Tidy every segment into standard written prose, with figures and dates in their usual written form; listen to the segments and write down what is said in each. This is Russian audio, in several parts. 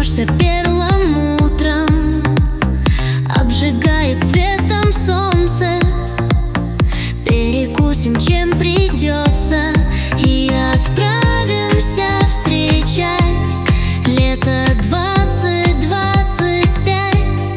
Кажется первым утром, обжигает светом солнце. Перекусим, чем придется, и отправимся встречать лето 2025.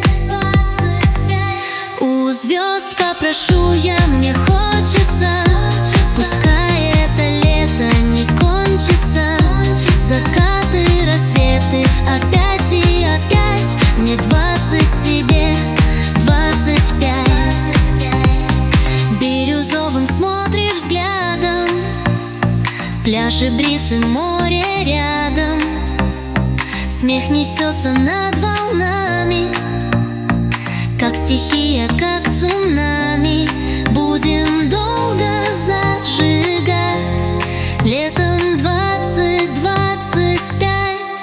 У звезд попрошу я, мне хочется, пускай это лето не кончится. Закаты, рассветы, опять и опять. Мне 20, тебе 25. Бирюзовым смотри взглядом, пляж и бриз и море рядом. Смех несется над волнами, как стихия, как цунами. Будем долго зажигать летом 2025.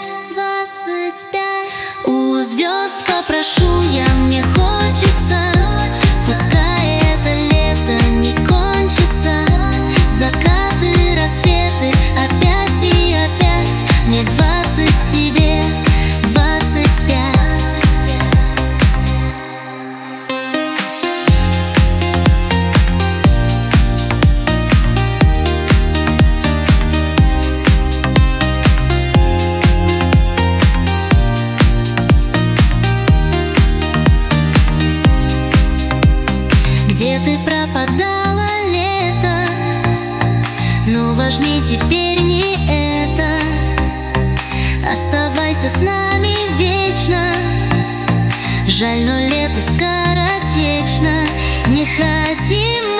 У звезд попрошу я, мне хочется, пускай это лето не кончится. Закаты, рассветы, опять и опять. Мне 20, тебе 25. Где ты пропадала, лето? Но важнее теперь не это. Оставайся с нами вечно. Жаль, но лето скоротечно. Не хотим